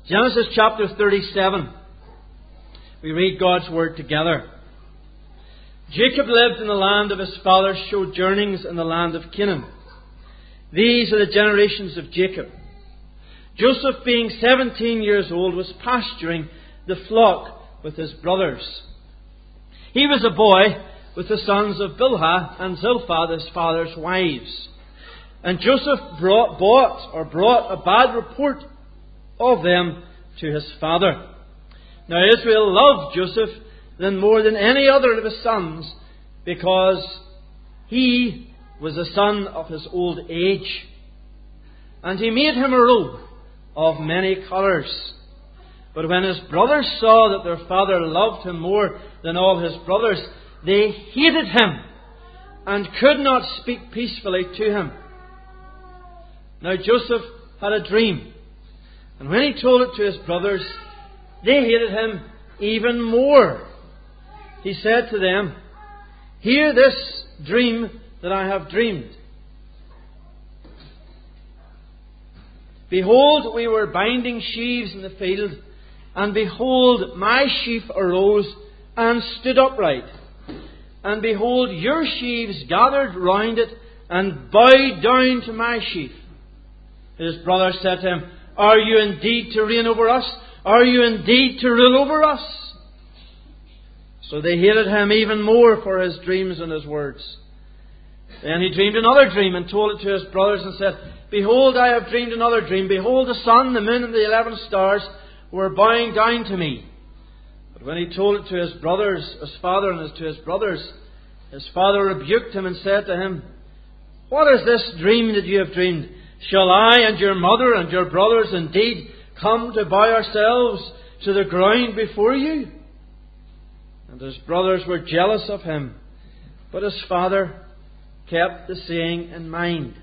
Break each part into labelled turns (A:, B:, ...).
A: Genesis chapter 37. We read God's Word together. Jacob lived in the land of his fathers, sojournings in the land of Canaan. These are the generations of Jacob. Joseph, being 17 years old, was pasturing the flock with his brothers. He was a boy with the sons of Bilhah and Zilpah, his father's wives. And Joseph brought a bad report of them to his father. Now Israel loved Joseph then more than any other of his sons, because he was a son of his old age. And he made him a robe of many colours. But when his brothers saw that their father loved him more than all his brothers, they hated him and could not speak peacefully to him. Now Joseph had a dream. And when he told it to his brothers, they hated him even more. He said to them, "Hear this dream that I have dreamed. Behold, we were binding sheaves in the field, and behold, my sheaf arose and stood upright. And behold, your sheaves gathered round it and bowed down to my sheaf." His brothers said to him, "Are you indeed to reign over us? Are you indeed to rule over us?" So they hated him even more for his dreams and his words. Then he dreamed another dream and told it to his brothers and said, "Behold, I have dreamed another dream. Behold, the sun, the moon, and the 11 stars were bowing down to me." But when he told it to his brothers, his father, and to his brothers, his father rebuked him and said to him, "What is this dream that you have dreamed? Shall I and your mother and your brothers indeed come to bow ourselves to the ground before you?" And his brothers were jealous of him, but his father kept the saying in mind.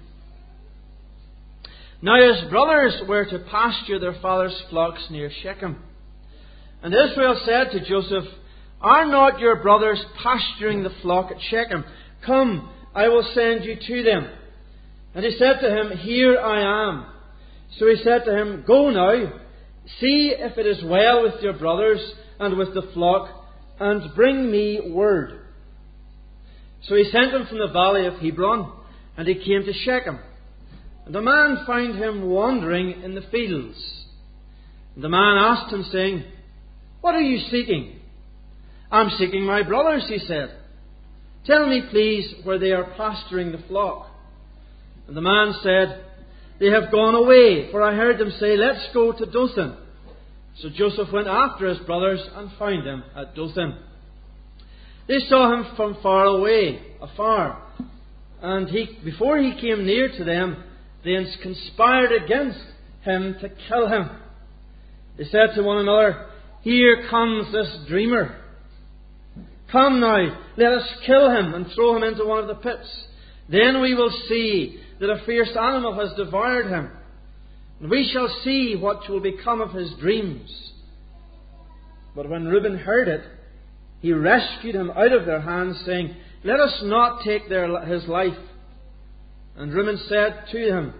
A: Now his brothers were to pasture their father's flocks near Shechem. And Israel said to Joseph, "Are not your brothers pasturing the flock at Shechem? Come, I will send you to them." And he said to him, "Here I am." So he said to him, "Go now, see if it is well with your brothers and with the flock, and bring me word." So he sent him from the valley of Hebron, and he came to Shechem. And the man found him wandering in the fields. And the man asked him, saying, "What are you seeking?" "I'm seeking my brothers," he said. "Tell me, please, where they are pasturing the flock." And the man said, "They have gone away, for I heard them say, 'Let's go to Dothan.'" So Joseph went after his brothers and found them at Dothan. They saw him from afar, and before he came near to them, they conspired against him to kill him. They said to one another, "Here comes this dreamer. Come now, let us kill him and throw him into one of the pits. Then we will see that a fierce animal has devoured him, and we shall see what will become of his dreams." But when Reuben heard it, he rescued him out of their hands, saying, "Let us not take his life." And Reuben said to him,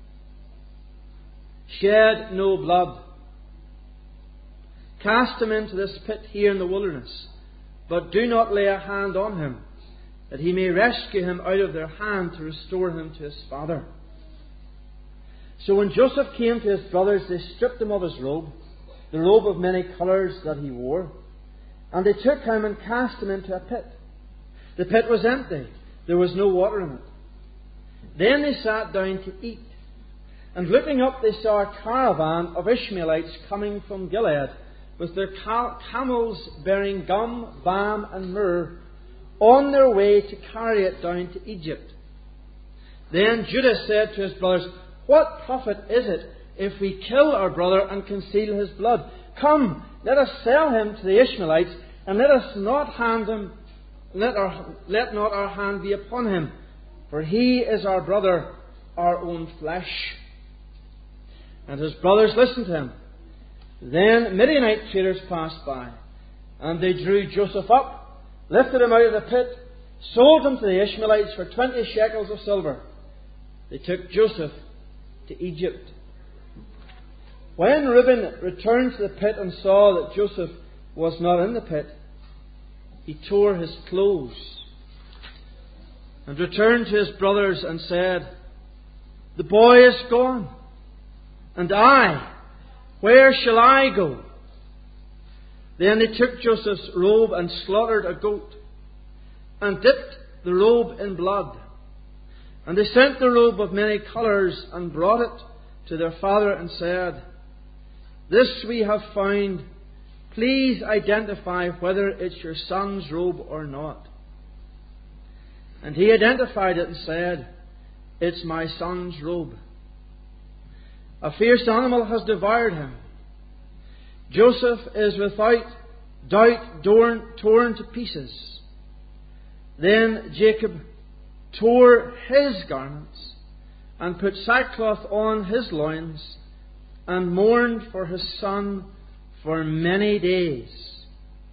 A: "Shed no blood. Cast him into this pit here in the wilderness, but do not lay a hand on him, that he may rescue him out of their hand to restore him to his father." So when Joseph came to his brothers, they stripped him of his robe, the robe of many colours that he wore, and they took him and cast him into a pit. The pit was empty, there was no water in it. Then they sat down to eat, and looking up they saw a caravan of Ishmaelites coming from Gilead, with their camels bearing gum, balm, and myrrh, on their way to carry it down to Egypt. Then Judah said to his brothers, "What profit is it if we kill our brother and conceal his blood? Come, let us sell him to the Ishmaelites, and let not our hand be upon him, for he is our brother, our own flesh." And his brothers listened to him. Then Midianite traders passed by, and they drew Joseph up, lifted him out of the pit, sold him to the Ishmaelites for 20 shekels of silver. They took Joseph to Egypt. When Reuben returned to the pit and saw that Joseph was not in the pit, he tore his clothes and returned to his brothers and said, "The boy is gone, and I, where shall I go?" Then they took Joseph's robe and slaughtered a goat, and dipped the robe in blood. And they sent the robe of many colours and brought it to their father and said, "This we have found. Please identify whether it's your son's robe or not." And he identified it and said, "It's my son's robe. A fierce animal has devoured him. Joseph is without doubt torn to pieces." Then Jacob tore his garments and put sackcloth on his loins and mourned for his son for many days.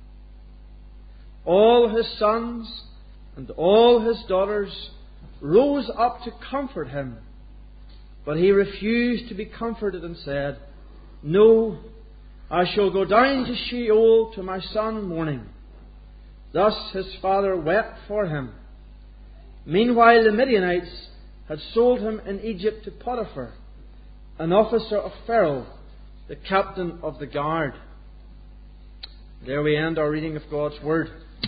A: All his sons and all his daughters rose up to comfort him, but he refused to be comforted and said, "No, I shall go down to Sheol to my son mourning." Thus his father wept for him. Meanwhile the Midianites had sold him in Egypt to Potiphar, an officer of Pharaoh, the captain of the guard. There we end our reading of God's Word.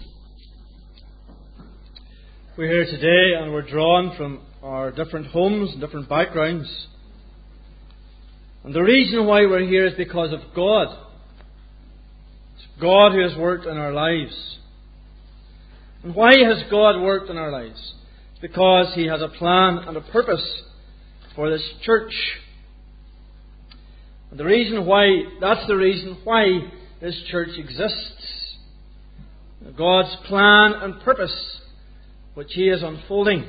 A: We're here today and we're drawn from our different homes and different backgrounds. And the reason why we're here is because of God. It's God who has worked in our lives. And why has God worked in our lives? It's because He has a plan and a purpose for this church. And that's the reason why this church exists. God's plan and purpose, which He is unfolding.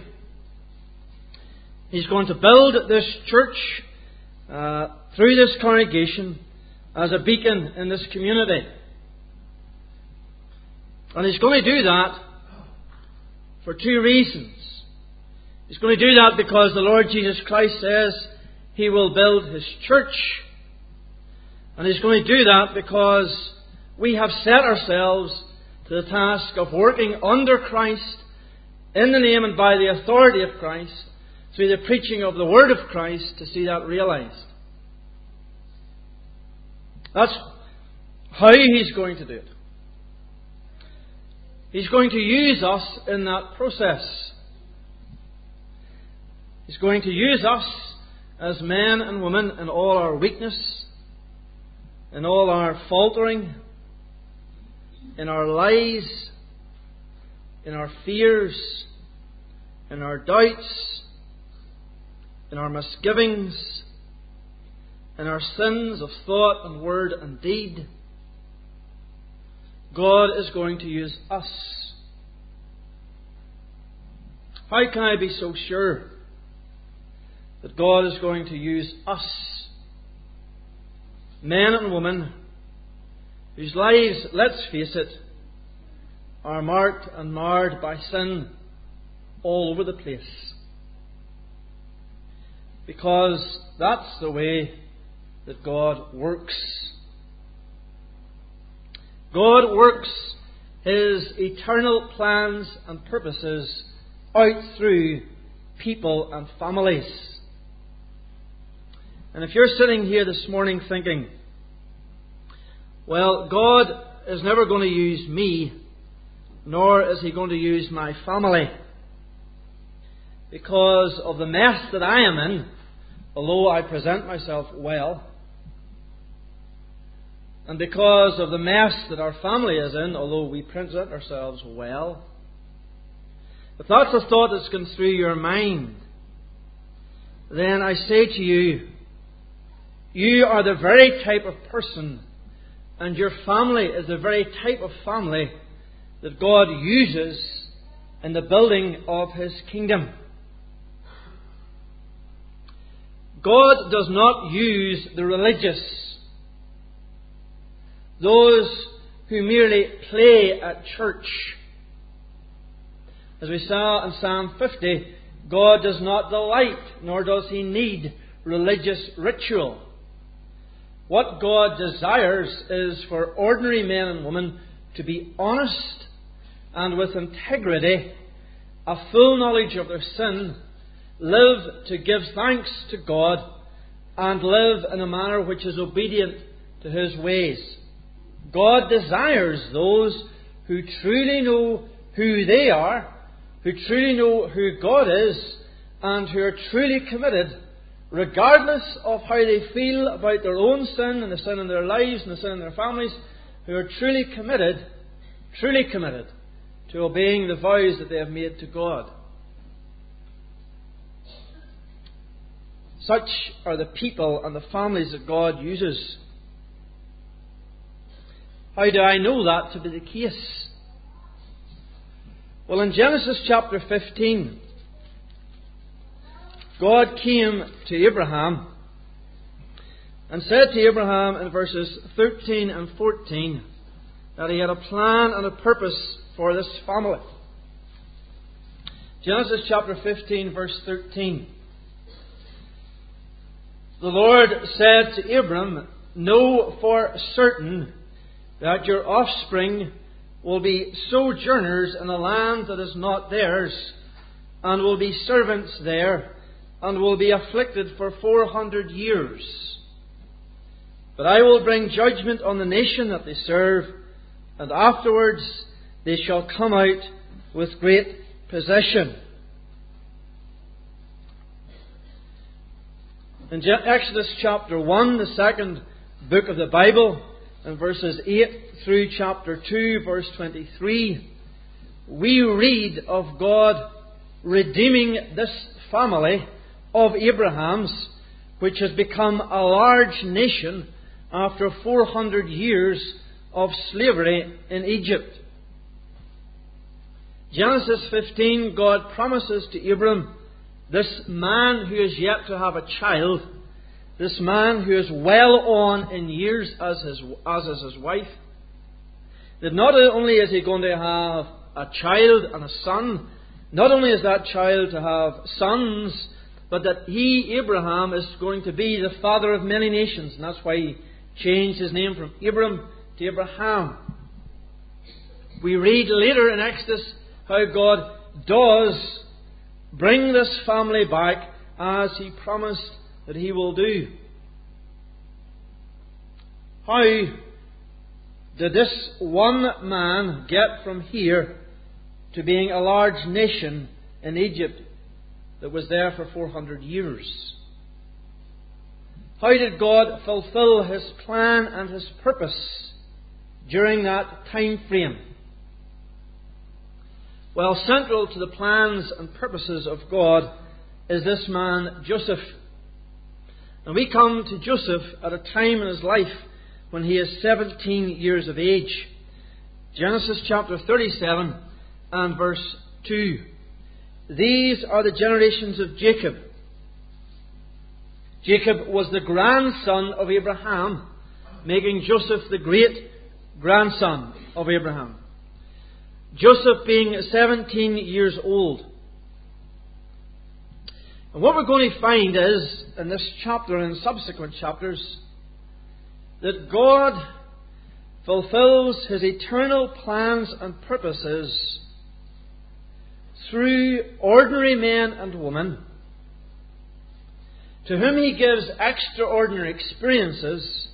A: He's going to build this church through this congregation as a beacon in this community. And He's going to do that for two reasons. He's going to do that because the Lord Jesus Christ says He will build His church. And He's going to do that because we have set ourselves to the task of working under Christ, in the name and by the authority of Christ, through the preaching of the Word of Christ, to see that realized. That's how He's going to do it. He's going to use us in that process. He's going to use us as men and women in all our weakness, in all our faltering, in our lies, in our fears, in our doubts, in our misgivings, in our sins of thought and word and deed. God is going to use us. How can I be so sure that God is going to use us? Men and women whose lives, let's face it, are marked and marred by sin all over the place. Because that's the way that God works. God works His eternal plans and purposes out through people and families. And if you're sitting here this morning thinking, well, God is never going to use me, nor is He going to use my family, because of the mess that I am in, although I present myself well, and because of the mess that our family is in, although we present ourselves well. If that's a thought that's gone through your mind, then I say to you, you are the very type of person, and your family is the very type of family that God uses in the building of His kingdom. God does not use the religious, those who merely play at church. As we saw in Psalm 50, God does not delight, nor does He need religious ritual. What God desires is for ordinary men and women to be honest and with integrity, a full knowledge of their sin, live to give thanks to God, and live in a manner which is obedient to His ways. God desires those who truly know who they are, who truly know who God is, and who are truly committed, regardless of how they feel about their own sin and the sin in their lives and the sin in their families, who are truly committed to obeying the vows that they have made to God. Such are the people and the families that God uses. How do I know that to be the case? Well, in Genesis chapter 15, God came to Abraham and said to Abraham in verses 13 and 14 that He had a plan and a purpose for this family. Genesis chapter 15, verse 13. The Lord said to Abram, "Know for certain that your offspring will be sojourners in a land that is not theirs, and will be servants there, and will be afflicted for 400 years. But I will bring judgment on the nation that they serve, and afterwards they shall come out with great possession." In Exodus chapter 1, the second book of the Bible, in verses 8 through chapter 2, verse 23, we read of God redeeming this family of Abraham's, which has become a large nation after 400 years of slavery in Egypt. Genesis 15, God promises to Abram, this man who is yet to have a child, this man who is well on in years as is his wife, that not only is he going to have a child and a son, not only is that child to have sons, but that he, Abraham, is going to be the father of many nations. And that's why he changed his name from Abram to Abraham. We read later in Exodus how God does bring this family back as He promised that He will do. How did this one man get from here to being a large nation in Egypt that was there for 400 years? How did God fulfill His plan and His purpose during that time frame? Well, central to the plans and purposes of God is this man Joseph. And we come to Joseph at a time in his life when he is 17 years of age. Genesis chapter 37 and verse 2. These are the generations of Jacob. Jacob was the grandson of Abraham, making Joseph the great grandson of Abraham. Joseph being 17 years old. And what we're going to find is, in this chapter and in subsequent chapters, that God fulfills His eternal plans and purposes through ordinary men and women, to whom He gives extraordinary experiences,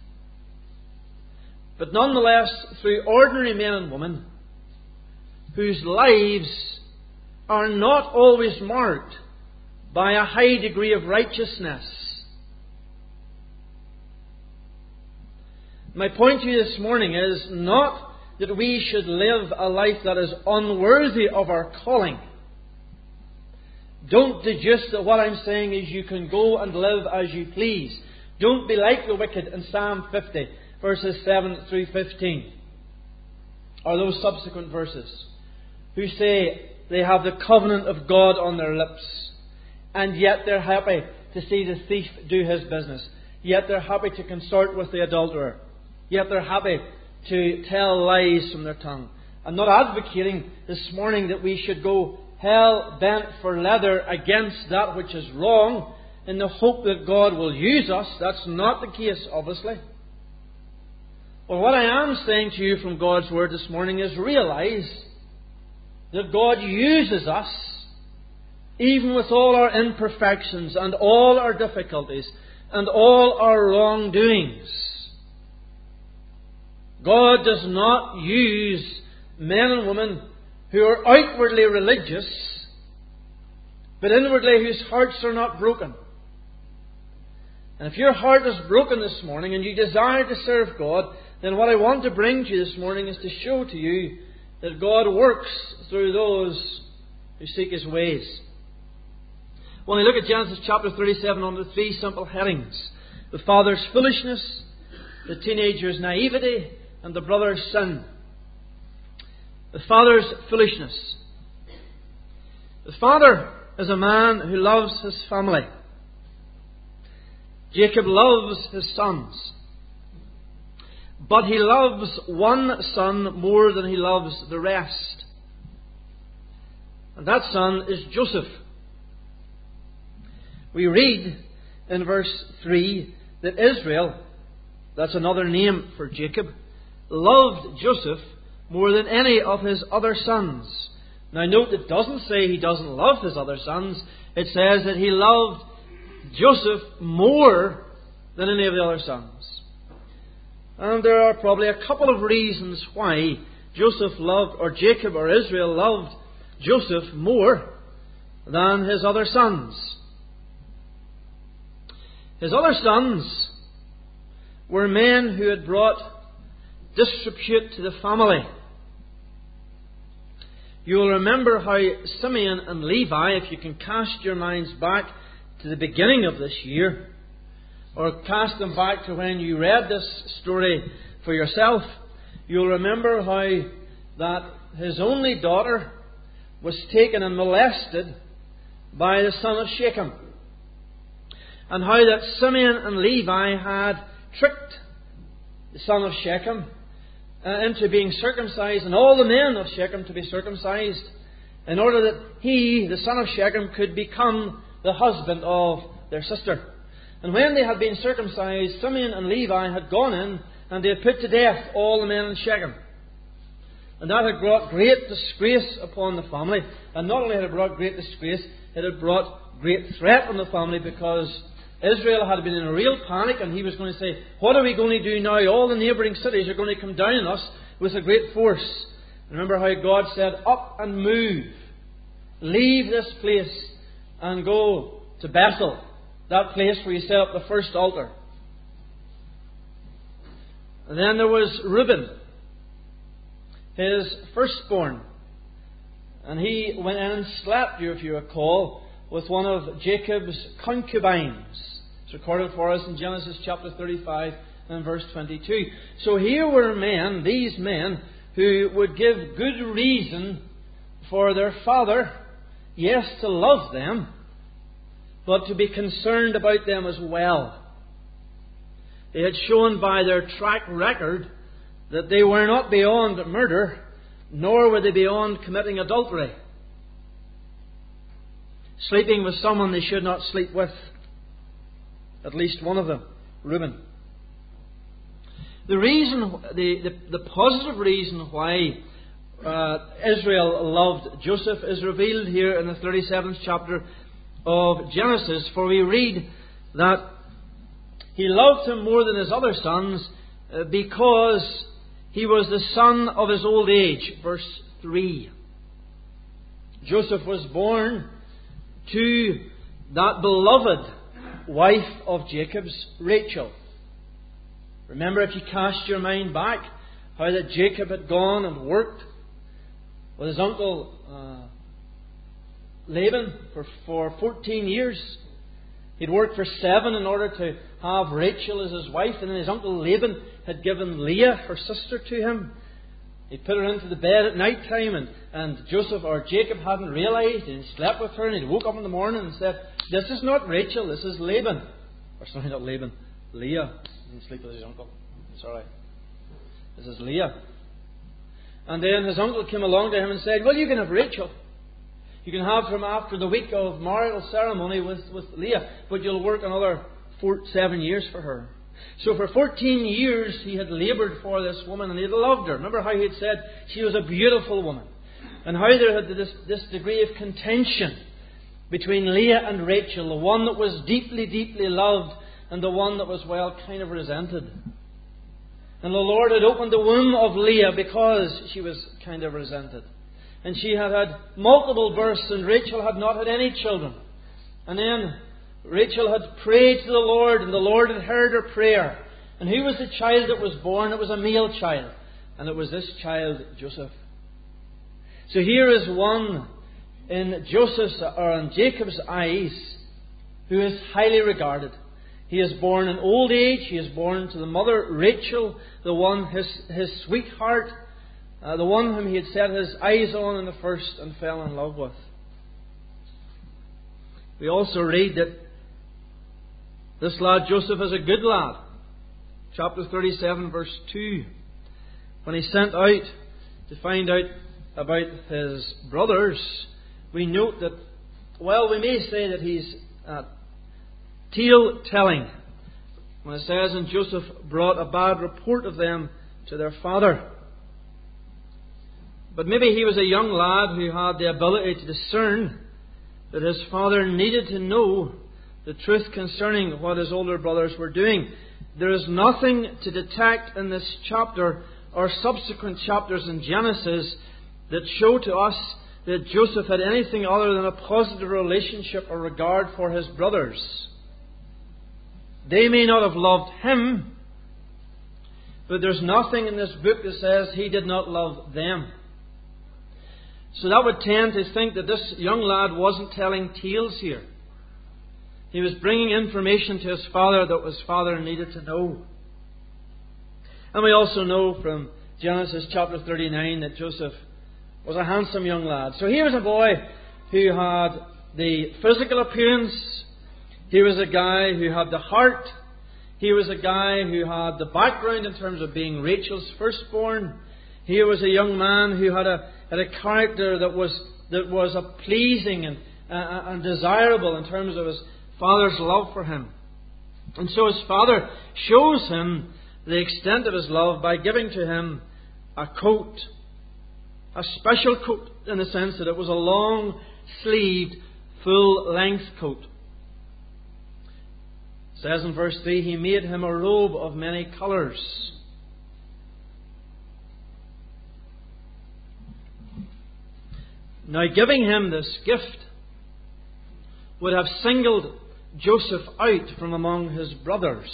A: but nonetheless through ordinary men and women whose lives are not always marked by a high degree of righteousness. My point to you this morning is not that we should live a life that is unworthy of our calling. Don't deduce that what I'm saying is you can go and live as you please. Don't be like the wicked in Psalm 50, verses 7 through 15. Or those subsequent verses, who say they have the covenant of God on their lips, and yet they're happy to see the thief do his business. Yet they're happy to consort with the adulterer. Yet they're happy to tell lies from their tongue. I'm not advocating this morning that we should go hell bent for leather against that which is wrong, in the hope that God will use us. That's not the case, obviously. But what I am saying to you from God's Word this morning is realize that God uses us, even with all our imperfections and all our difficulties and all our wrongdoings. God does not use men and women who are outwardly religious, but inwardly whose hearts are not broken. And if your heart is broken this morning and you desire to serve God, then what I want to bring to you this morning is to show to you that God works through those who seek His ways. When we look at Genesis chapter 37 under three simple headings: the father's foolishness, the teenager's naivety, and the brother's sin. The father's foolishness. The father is a man who loves his family. Jacob loves his sons. But he loves one son more than he loves the rest. And that son is Joseph. We read in verse 3 that Israel, that's another name for Jacob, loved Joseph more than any of his other sons. Now note, it doesn't say he doesn't love his other sons. It says that he loved Joseph more than any of the other sons. And there are probably a couple of reasons why Joseph loved, or Jacob or Israel loved Joseph more than his other sons. His other sons were men who had brought disrepute to the family. You will remember how Simeon and Levi, if you can cast your minds back to the beginning of this year, or cast them back to when you read this story for yourself, you'll remember how that his only daughter was taken and molested by the son of Shechem. And how that Simeon and Levi had tricked the son of Shechem into being circumcised, and all the men of Shechem to be circumcised, in order that he, the son of Shechem, could become the husband of their sister. And when they had been circumcised, Simeon and Levi had gone in and they had put to death all the men in Shechem. And that had brought great disgrace upon the family. And not only had it brought great disgrace, it had brought great threat on the family, because Israel had been in a real panic, and he was going to say, what are we going to do now? All the neighbouring cities are going to come down on us with a great force. Remember how God said, up and move. Leave this place and go to Bethel, that place where you set up the first altar. And then there was Reuben, his firstborn. And he went in and slept, if you recall, with one of Jacob's concubines. It's recorded for us in Genesis chapter 35 and verse 22. So here were men, these men, who would give good reason for their father, yes, to love them, but to be concerned about them as well. They had shown by their track record that they were not beyond murder, nor were they beyond committing adultery. Sleeping with someone they should not sleep with. At least one of them, Reuben. The reason, the positive reason why Israel loved Joseph is revealed here in the 37th chapter of Genesis. For we read that he loved him more than his other sons because he was the son of his old age. Verse 3. Joseph was born to that beloved wife of Jacob's, Rachel. Remember, if you cast your mind back, how that Jacob had gone and worked with his uncle Laban for 14 years. He'd worked for 7 in order to have Rachel as his wife, and then his uncle Laban had given Leah, her sister, to him. He put her into the bed at night time, and Joseph or Jacob hadn't realized, and he slept with her, and he woke up in the morning and said, "This is not Rachel, this is Laban." Or sorry, not Laban, Leah. He didn't sleep with his uncle. It's alright. This is Leah. And then his uncle came along to him and said, "Well, you can have Rachel. You can have from after the week of marital ceremony with Leah, but you'll work another 7 years for her. So for 14 years he had laboured for this woman, and he had loved her. Remember how he had said she was a beautiful woman, and how there had this degree of contention between Leah and Rachel, the one that was deeply, deeply loved and the one that was, well, kind of resented. And the Lord had opened the womb of Leah because she was kind of resented. And she had had multiple births, and Rachel had not had any children. And then Rachel had prayed to the Lord, and the Lord had heard her prayer. And who was the child that was born? It was a male child. And it was this child, Joseph. So here is one in Joseph's or in Jacob's eyes who is highly regarded. He is born in old age. He is born to the mother Rachel, the one, his sweetheart, the one whom he had set his eyes on in the first and fell in love with. We also read that this lad Joseph is a good lad. Chapter 37, verse 2. When he sent out to find out about his brothers, we note that, well, we may say that he's tale-telling. When it says, and Joseph brought a bad report of them to their father. But maybe he was a young lad who had the ability to discern that his father needed to know the truth concerning what his older brothers were doing. There is nothing to detect in this chapter or subsequent chapters in Genesis that show to us that Joseph had anything other than a positive relationship or regard for his brothers. They may not have loved him, but there's nothing in this book that says he did not love them. So that would tend to think that this young lad wasn't telling tales here. He was bringing information to his father that his father needed to know. And we also know from Genesis chapter 39 that Joseph was a handsome young lad. So he was a boy who had the physical appearance. He was a guy who had the heart. He was a guy who had the background in terms of being Rachel's firstborn. He was a young man who had a character that was a pleasing and desirable in terms of his father's love for him. And so his father shows him the extent of his love by giving to him a coat. A special coat in the sense that it was a long-sleeved, full-length coat. It says in verse 3, he made him a robe of many colours. Now, giving him this gift would have singled Joseph out from among his brothers.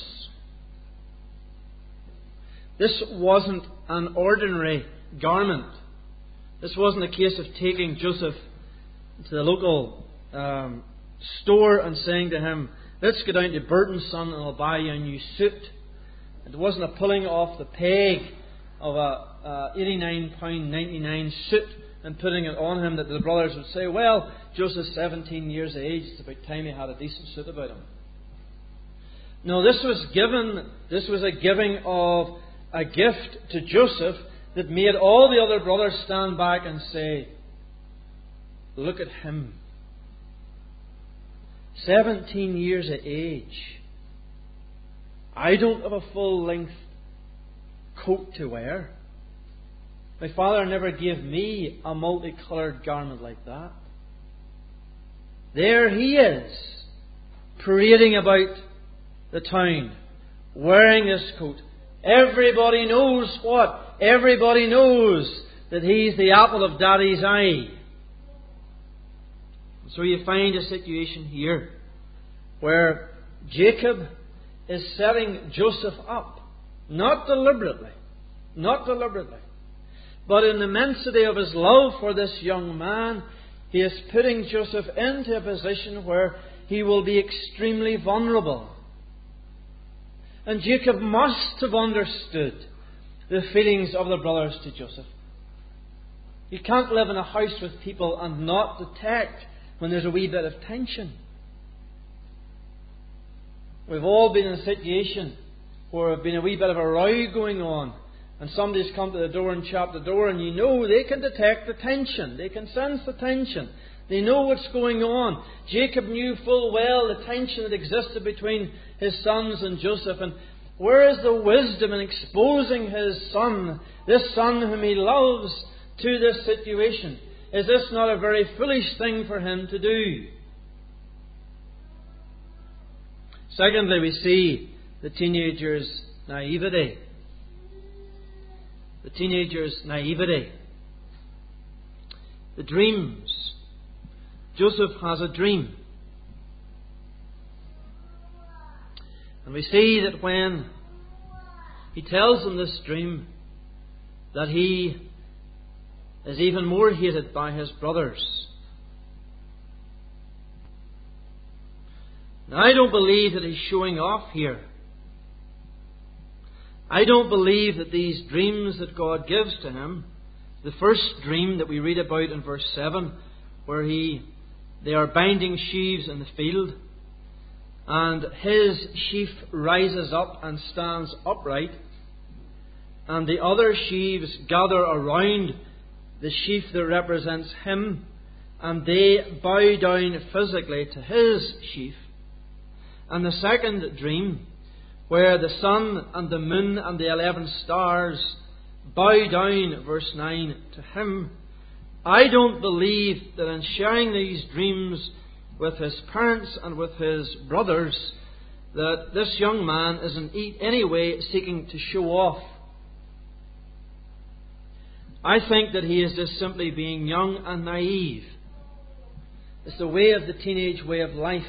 A: This wasn't an ordinary garment. This wasn't a case of taking Joseph to the local store and saying to him, let's go down to Burton, son, and I'll buy you a new suit. It wasn't a pulling off the peg of a £89.99 suit and putting it on him that the brothers would say, well, Joseph's 17 years of age, it's about time he had a decent suit about him. No, this was a giving of a gift to Joseph that made all the other brothers stand back and say, look at him. 17 years of age. I don't have a full-length coat to wear. My father never gave me a multicoloured garment like that. There he is, parading about the town, wearing this coat. Everybody knows what? Everybody knows that he's the apple of Daddy's eye. So you find a situation here where Jacob is setting Joseph up, not deliberately, but in the immensity of his love for this young man, he is putting Joseph into a position where he will be extremely vulnerable. And Jacob must have understood the feelings of the brothers to Joseph. You can't live in a house with people and not detect when there's a wee bit of tension. We've all been in a situation where there's been a wee bit of a row going on, and somebody's come to the door and chapped the door, and you know they can detect the tension. They can sense the tension. They know what's going on. Jacob knew full well the tension that existed between his sons and Joseph. And where is the wisdom in exposing his son, this son whom he loves, to this situation? Is this not a very foolish thing for him to do? Secondly, we see the teenager's naivety. The teenager's naivety. The dreams. Joseph has a dream. And we see that when he tells them this dream, that he is even more hated by his brothers. Now, I don't believe that he's showing off here. I don't believe that these dreams that God gives to him, the first dream that we read about in verse 7, where they are binding sheaves in the field, and his sheaf rises up and stands upright, and the other sheaves gather around the sheaf that represents him, and they bow down physically to his sheaf. And the second dream, where the sun and the moon and the 11 stars bow down, verse 9, to him, I don't believe that in sharing these dreams with his parents and with his brothers, that this young man is in any way seeking to show off. I think that he is just simply being young and naive. It's the way of the teenage way of life.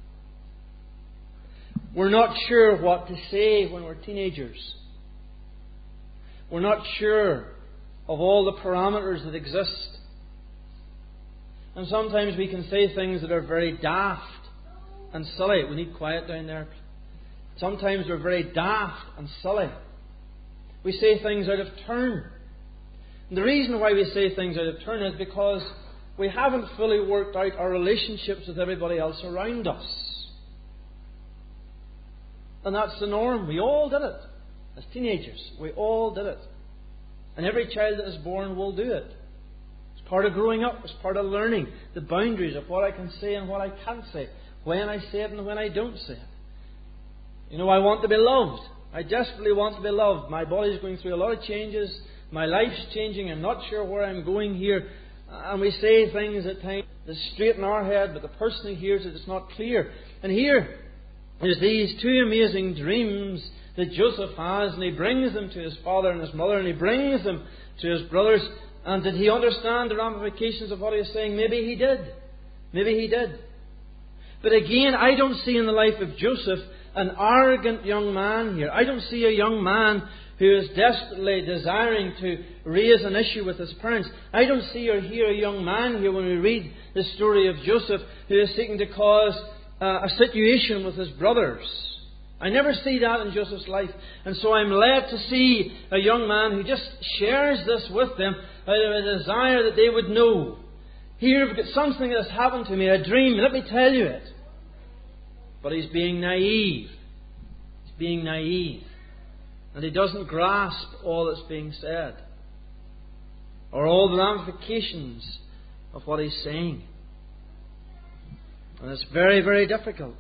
A: We're not sure what to say when we're teenagers. We're not sure of all the parameters that exist. And sometimes we can say things that are very daft and silly. We need quiet down there. Sometimes we're very daft and silly. We say things out of turn. And the reason why we say things out of turn is because we haven't fully worked out our relationships with everybody else around us. And that's the norm. We all did it. As teenagers, we all did it. And every child that is born will do it. It's part of growing up. It's part of learning the boundaries of what I can say and what I can't say. When I say it and when I don't say it. You know, I want to be loved. I desperately want to be loved. My body's going through a lot of changes. My life's changing. I'm not sure where I'm going here. And we say things at times that straighten our head, but the person who hears it is not clear. And here is these two amazing dreams that Joseph has, and he brings them to his father and his mother, and he brings them to his brothers. And did he understand the ramifications of what he was saying? Maybe he did. Maybe he did. But again, I don't see in the life of Joseph an arrogant young man here. I don't see a young man who is desperately desiring to raise an issue with his parents. I don't see or hear a young man here when we read the story of Joseph who is seeking to cause a situation with his brothers. I never see that in Joseph's life. And so I'm led to see a young man who just shares this with them out of a desire that they would know. Here, I've got something that has happened to me, a dream, let me tell you it. But he's being naive. He's being naive. And he doesn't grasp all that's being said, or all the ramifications of what he's saying. And it's very, very difficult.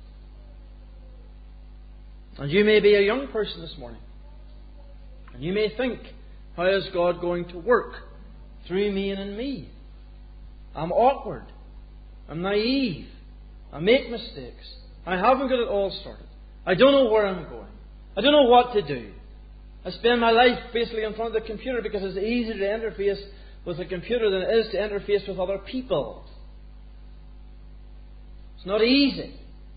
A: And you may be a young person this morning, and you may think, how is God going to work through me and in me? I'm awkward. I'm naive. I make mistakes. I haven't got it all sorted. I don't know where I'm going. I don't know what to do. I spend my life basically in front of the computer because it's easier to interface with a computer than it is to interface with other people. It's not easy.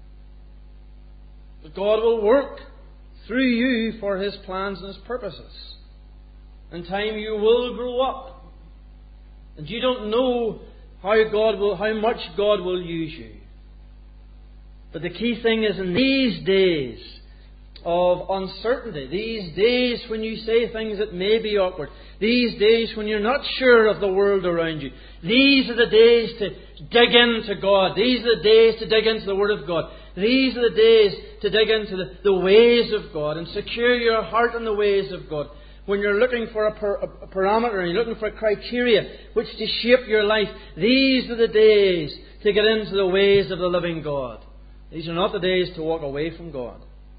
A: But God will work through you for His plans and His purposes. In time you will grow up. And you don't know how much God will use you. But the key thing is, in these days of uncertainty, these days when you say things that may be awkward, these days when you're not sure of the world around you, these are the days to dig into God. These are the days to dig into the Word of God. These are the days to dig into the ways of God and secure your heart in the ways of God. when you're looking for a parameter and you're looking for a criteria which to shape your life, these are the days to get into the ways of the living God. These are not the days to walk away from God.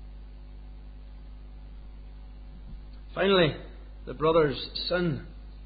A: Finally, the brothers' sin.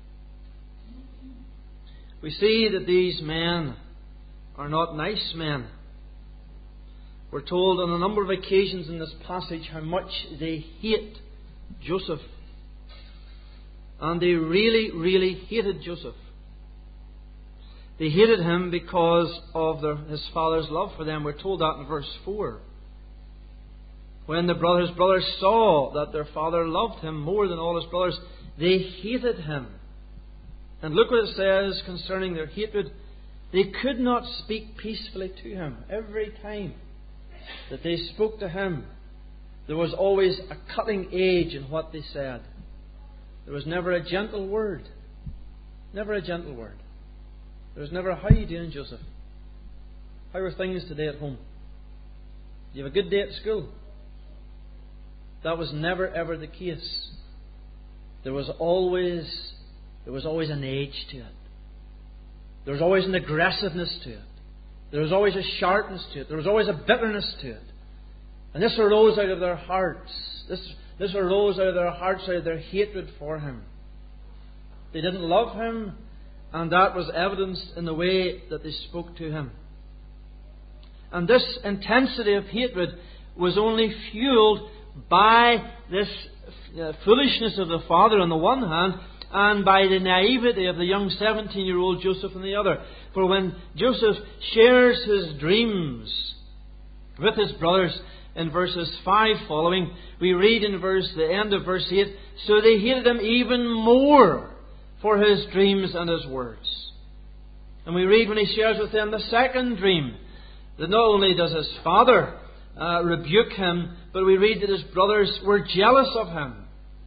A: We see that these men are not nice men. We're told on a number of occasions in this passage how much they hate Joseph. And they really, really hated Joseph. They hated him because of his father's love for them. We're told that in verse 4. When his brothers saw that their father loved him more than all his brothers, they hated him. And look what it says concerning their hatred. They could not speak peacefully to him. Every time that they spoke to him, there was always a cutting edge in what they said. There was never a gentle word. Never a gentle word. There was never a, "How are you doing, Joseph? How are things today at home? Do you have a good day at school?" That was never ever the case. There was always an edge to it. There was always an aggressiveness to it. There was always a sharpness to it. There was always a bitterness to it. And this arose out of their hearts. This arose out of their hearts, out of their hatred for him. They didn't love him, and that was evidenced in the way that they spoke to him. And this intensity of hatred was only fueled by this foolishness of the father on the one hand, and by the naivety of the young 17-year-old Joseph on the other. For when Joseph shares his dreams with his brothers in verses 5 following, we read in the end of verse 8, "So they hated him even more for his dreams and his words." And we read when he shares with them the second dream, that not only does his father rebuke him, but we read that his brothers were jealous of him.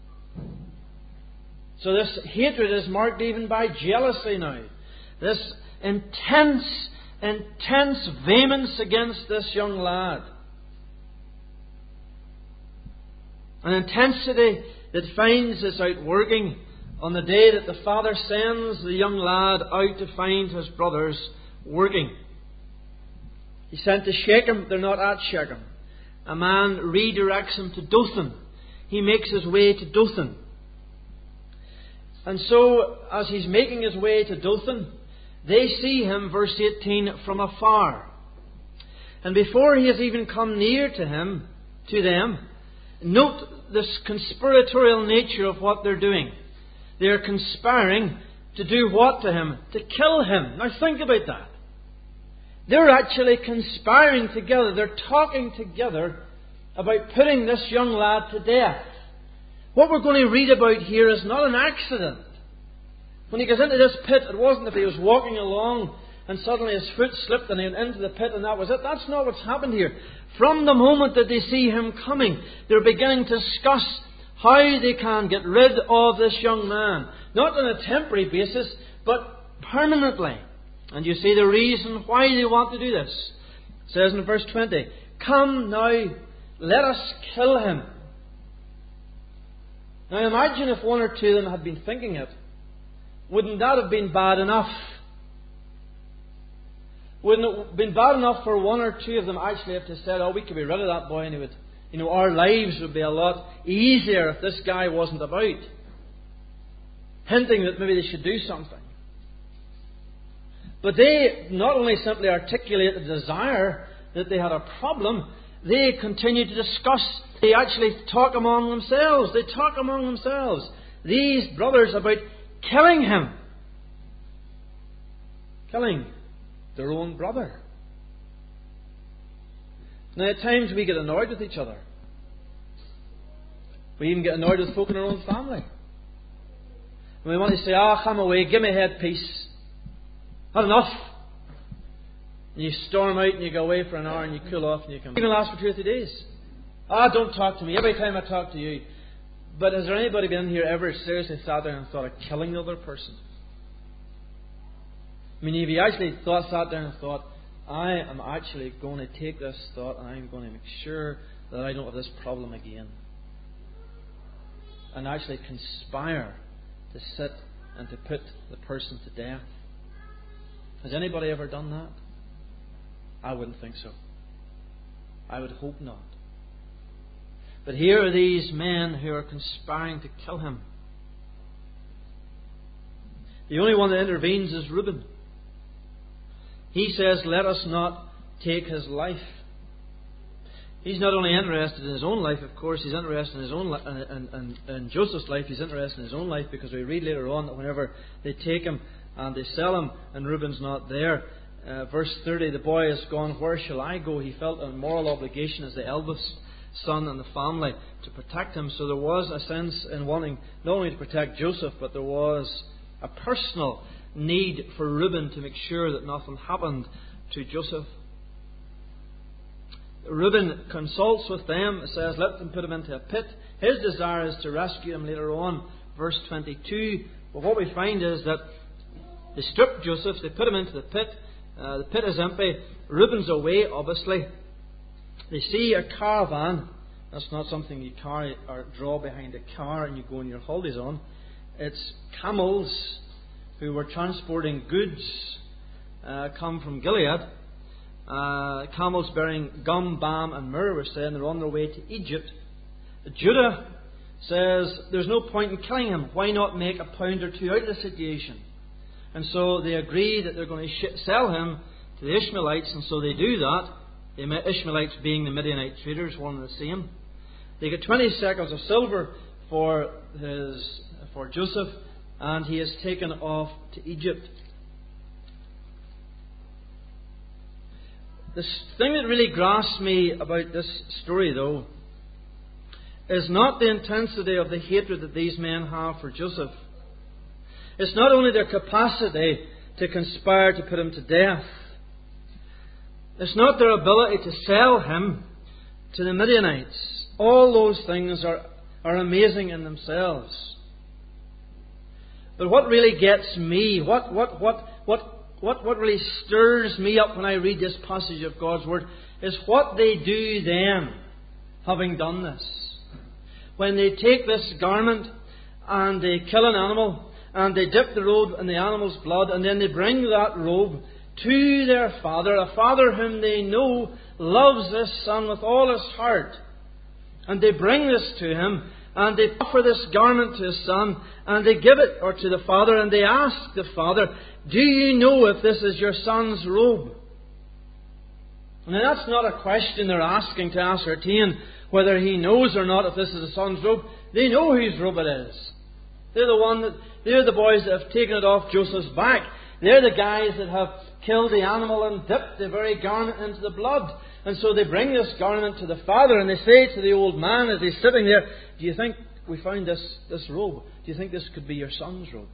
A: So this hatred is marked even by jealousy now. This intense vehemence against this young lad. An intensity that finds its outworking on the day that the father sends the young lad out to find his brothers working. He's sent to Shechem. They're not at Shechem. A man redirects him to Dothan. He makes his way to Dothan. And so, as he's making his way to Dothan, they see him, verse 18, from afar. And before he has even come near to them, note this conspiratorial nature of what they're doing. They're conspiring to do what to him? To kill him. Now think about that. They're actually conspiring together. They're talking together about putting this young lad to death. What we're going to read about here is not an accident. When he goes into this pit, it wasn't that he was walking along and suddenly his foot slipped and he went into the pit and that was it. That's not what's happened here. From the moment that they see him coming, they're beginning to discuss how they can get rid of this young man. Not on a temporary basis, but permanently. And you see the reason why they want to do this. It says in verse 20, "Come now, let us kill him." Now imagine if one or two of them had been thinking it. Wouldn't that have been bad enough? Wouldn't it have been bad enough for one or two of them actually have to said, "Oh, we could be rid of that boy and it would, our lives would be a lot easier if this guy wasn't about." Hinting that maybe they should do something. But they not only simply articulate the desire that they had a problem, they continue to discuss. They actually talk among themselves. They talk among themselves. These brothers about killing him. Killing their own brother. Now at times we get annoyed with each other. We even get annoyed with folk in our own family. And we want to say, "Come away, give me head peace. Had enough." And you storm out and you go away for an hour and you cool off and you come. Even last for 2 or 3 days. Don't talk to me. Every time I talk to you. But has there anybody been here ever seriously sat down and thought of killing the other person? I mean, if you actually sat down and thought, "I am actually going to take this thought and I'm going to make sure that I don't have this problem again." and actually conspire to sit and to put the person to death. Has anybody ever done that? I wouldn't think so. I would hope not. But here are these men who are conspiring to kill him. The only one that intervenes is Reuben. He says, "Let us not take his life." He's not only interested in his own life, of course, he's interested in his own in Joseph's life. He's interested in his own life, because we read later on that whenever they take him and they sell him and Reuben's not there, verse 30, the boy is gone, where shall I go? He felt a moral obligation as the eldest son in the family to protect him. So there was a sense in wanting not only to protect Joseph, but there was a personal need for Reuben to make sure that nothing happened to Joseph. Reuben consults with them. It says, let them put him into a pit. His desire is to rescue him later on, verse 22. But what we find is that they strip Joseph, they put him into the pit. The pit is empty. Reuben's away, obviously. They see a caravan. That's not something you carry or draw behind a car and you go on your holidays on. It's camels who were transporting goods come from Gilead. Camels bearing gum, balm and myrrh, we're saying they're on their way to Egypt. Judah says there's no point in killing him. Why not make a pound or two out of the situation? And so they agree that they're going to sell him to the Ishmaelites, and so they do that. The Ishmaelites being the Midianite traders, one and the same. They get 20 shekels of silver for Joseph, and he is taken off to Egypt. The thing that really grasps me about this story, though, is not the intensity of the hatred that these men have for Joseph. It's not only their capacity to conspire to put him to death. It's not their ability to sell him to the Midianites. All those things are amazing in themselves. But what really gets me, what really stirs me up when I read this passage of God's Word is what they do then, having done this. When they take this garment and they kill an animal and they dip the robe in the animal's blood, and then they bring that robe to their father, a father whom they know loves this son with all his heart. And they bring this to him, and they offer this garment to his son, and they give it to the father, and they ask the father, do you know if this is your son's robe? And that's not a question they're asking to ascertain whether he knows or not if this is his son's robe. They know whose robe it is. They're the boys that have taken it off Joseph's back. They're the guys that have killed the animal and dipped the very garment into the blood. And so they bring this garment to the father, and they say to the old man as he's sitting there, do you think we found this robe? Do you think this could be your son's robe?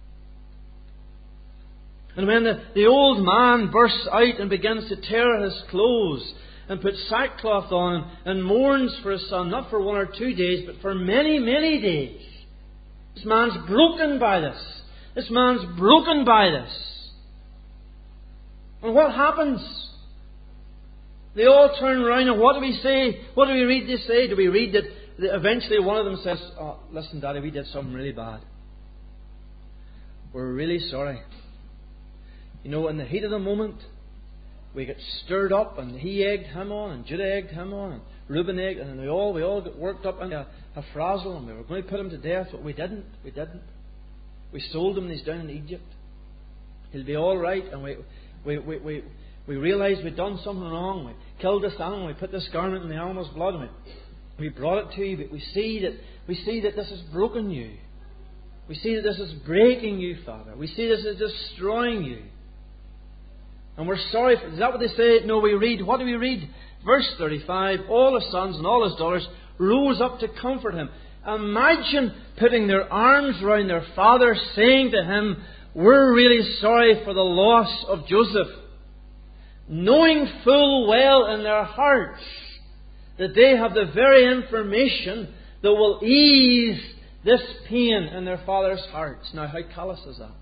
A: And when the old man bursts out and begins to tear his clothes and put sackcloth on and mourns for his son, not for 1 or 2 days, but for many, many days. This man's broken by this. This man's broken by this. And what happens? They all turn around, and what do we say? What do we read they say? Do we read that eventually one of them says, oh, listen, Daddy, we did something really bad. We're really sorry. You know, in the heat of the moment, we get stirred up, and he egged him on, and Judah egged him on, and Reuben egged, and we all got worked up into a frazzle, and we were going to put him to death, but we didn't. We sold him, and he's down in Egypt. He'll be all right, and we realised we'd done something wrong. We killed this animal, we put this garment in the animal's blood, and we brought it to you, but we see that this has broken you. We see that this is breaking you, Father. We see this is destroying you. And we're sorry for... Is that what they say? No, we read... What do we read? Verse 35, all his sons and all his daughters rose up to comfort him. Imagine putting their arms round their father, saying to him, we're really sorry for the loss of Joseph. Knowing full well in their hearts that they have the very information that will ease this pain in their father's hearts. Now, how callous is that?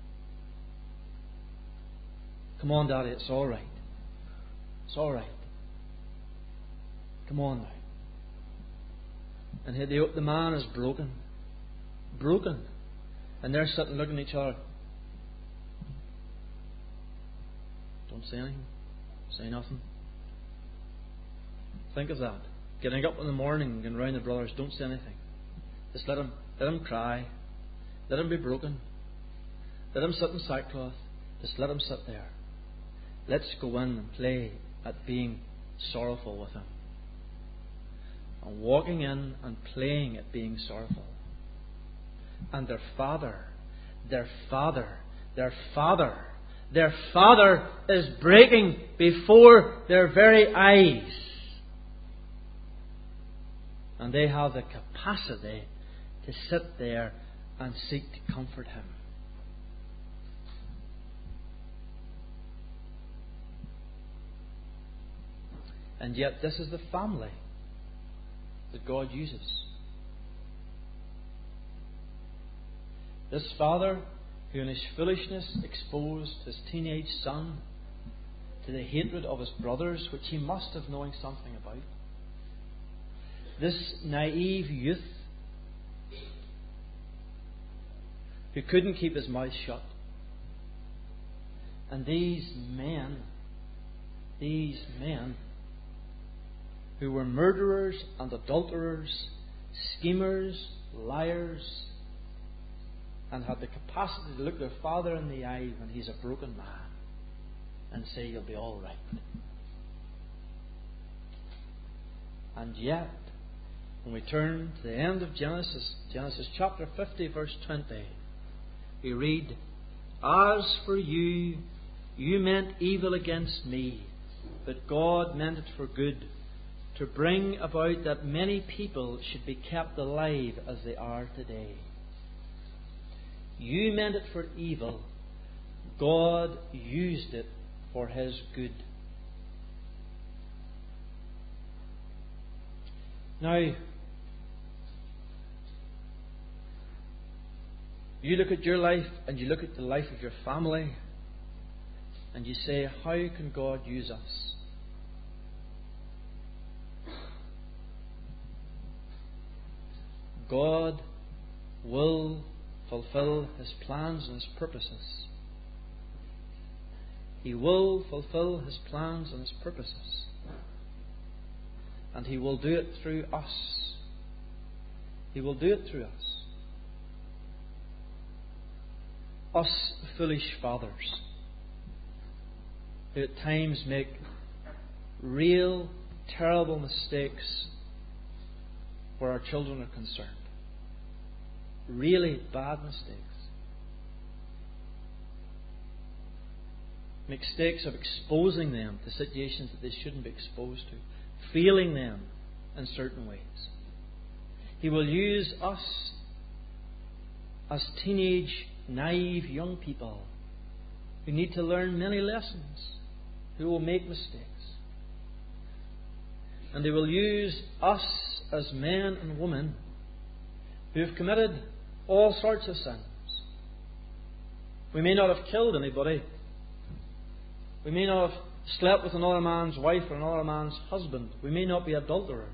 A: Come on, Daddy, it's all right. It's all right. Come on now. And the man is broken. broken. And they're sitting looking at each other. Don't say anything. Say nothing. Think of that. Getting up in the morning and round the brothers, don't say anything. Just let them cry. Let them be broken. Let them sit in sackcloth. Just let them sit there. Let's go in and play at being sorrowful with Him. And walking in and playing at being sorrowful. And their father is breaking before their very eyes. And they have the capacity to sit there and seek to comfort him. And yet this is the family that God uses. This father who in his foolishness exposed his teenage son to the hatred of his brothers, which he must have known something about. This naive youth who couldn't keep his mouth shut. And these men who were murderers and adulterers, schemers, liars, and had the capacity to look their father in the eye when he's a broken man and say, "You'll be all right." And yet, when we turn to the end of Genesis chapter 50, verse 20, we read, "As for you, you meant evil against me, but God meant it for good, to bring about that many people should be kept alive as they are today." You meant it for evil. God used it for His good. Now, you look at your life and you look at the life of your family and you say, how can God use us? God will fulfill His plans and His purposes. He will fulfill His plans and His purposes. And He will do it through us. He will do it through us. Us foolish fathers who at times make real, terrible mistakes where our children are concerned. Really bad mistakes. Mistakes of exposing them to situations that they shouldn't be exposed to. Failing them in certain ways. He will use us as teenage, naive young people who need to learn many lessons, who will make mistakes. And He will use us as men and women who have committed all sorts of sins. We may not have killed anybody. We may not have slept with another man's wife or another man's husband. We may not be adulterers.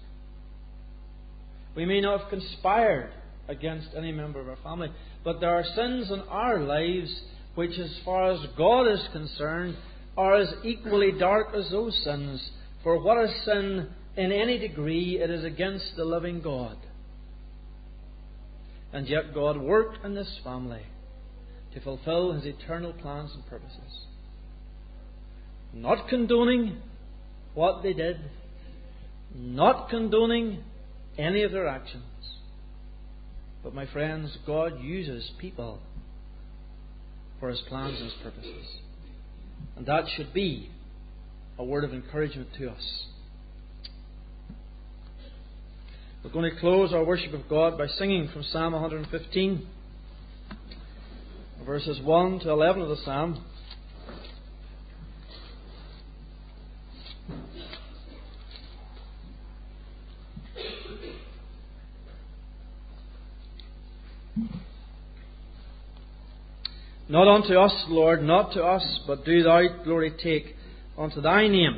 A: We may not have conspired against any member of our family. But there are sins in our lives which, as far as God is concerned, are as equally dark as those sins. For what is sin in any degree? It is against the living God. And yet God worked in this family to fulfill His eternal plans and purposes. Not condoning what they did, not condoning any of their actions. But my friends, God uses people for His plans and His purposes. And that should be a word of encouragement to us. We're going to close our worship of God by singing from Psalm 115, verses 1 to 11 of the Psalm. Not unto us, Lord, not to us, but do Thou glory take unto Thy name,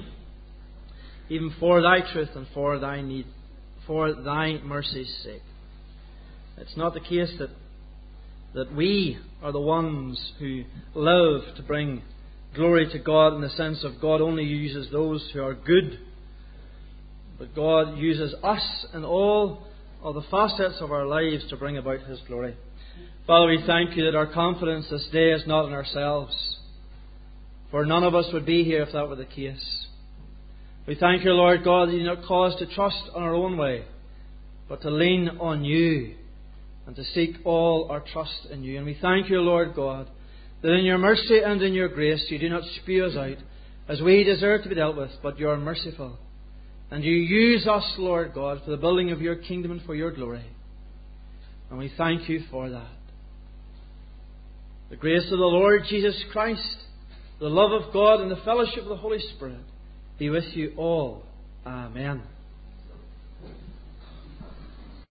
A: even for Thy truth and for Thy need, for Thy mercy's sake. It's not the case that we are the ones who live to bring glory to God, in the sense of God only uses those who are good. But God uses us in all of the facets of our lives to bring about His glory. Father, we thank You that our confidence this day is not in ourselves, for none of us would be here if that were the case. We thank You, Lord God, that You do not call us to trust on our own way, but to lean on You and to seek all our trust in You. And we thank You, Lord God, that in Your mercy and in Your grace You do not spew us out as we deserve to be dealt with, but You are merciful. And You use us, Lord God, for the building of Your kingdom and for Your glory. And we thank You for that. The grace of the Lord Jesus Christ, the love of God, and the fellowship of the Holy Spirit be with you all. Amen.